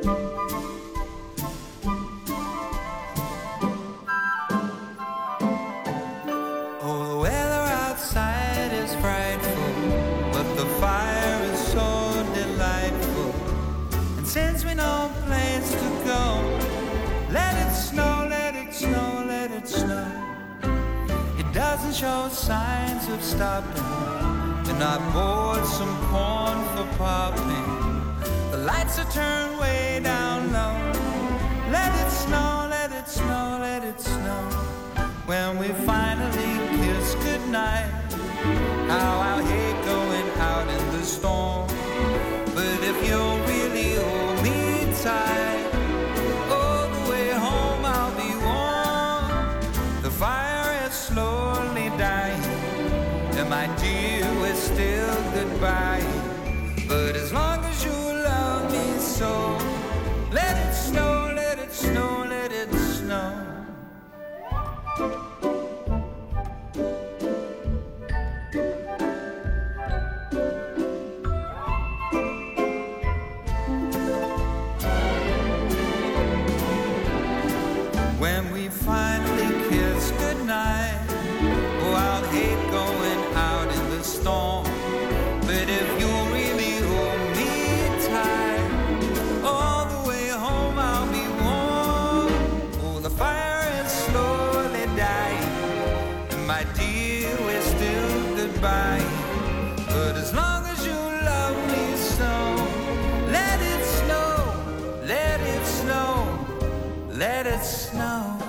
Oh, the weather outside is frightful, but the fire is so delightful. And since we know a place to go, let it snow, let it snow, let it snow. It doesn't show signs of stopping. And I bought some corn for popping. The lights are turned way down low. Let it snow, let it snow, let it snow. When we finally kiss goodnight, how I hate going out in the storm. But if you really hold me tight, all the way home I'll be warm. The fire is slowly dying, and my dear, we're still goodbye. But as long as you love me so, let it snow, let it snow, let it snow. When we finally kiss goodnight, oh, I'll hate going out in the storm. But if you really hold me tight, all the way home I'll be warm. Oh, the fire is slowly dying, and my dear, we're still goodbye. But as long as you love me so, let it snow, let it snow, let it snow.